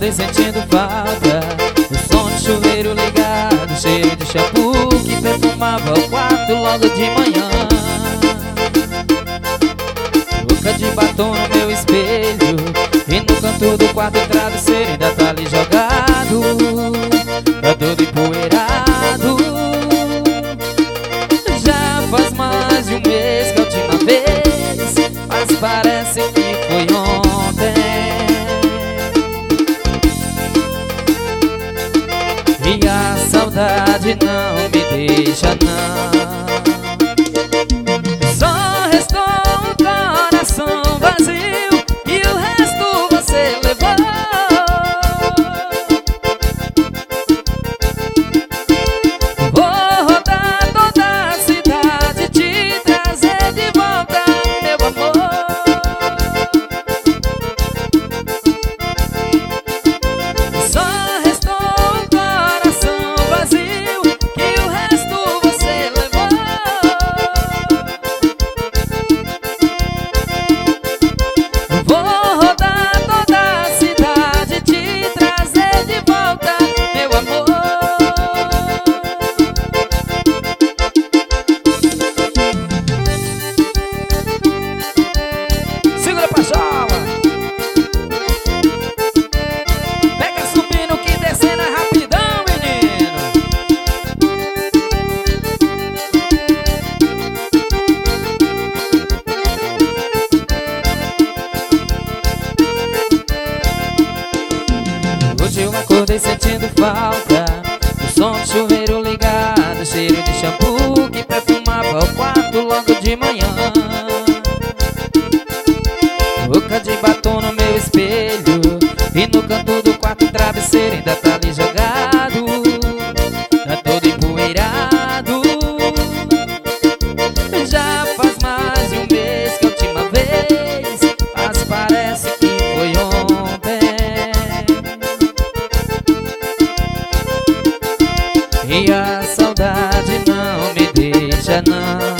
acordei sentindo falta do som de chuveiro ligado, cheiro de shampoo que perfumava o quarto logo de manhã. Boca de batom no meu espelho e no canto do quarto o travesseiro ainda tá ali jogado, tá todo empoeirado. Já faz mais de um mês que a última vez, mas parece que foi ontem. E a saudade não me deixa não. Só restou um coração vazio e o resto você levou. Vou rodar toda a cidade, te trazer de volta, meu amor. Só restou um coração vazio que o resto você levou. Vou rodar toda a cidade, te trazer de volta, meu amor. Segura pra chola. Pega subindo que descendo é rapidão, menino. Hoje eu acordei sentindo falta do som de chuveiro ligado, cheiro de shampoo que perfumava o quarto logo de manhã. Boca de batom no meu espelho e no canto do quarto o travesseiro ainda tá ali jogado, tá todo empoeirado. Já faz mais de um mês que a última vez, mas parece que foi ontem. E a saudade não me deixa não.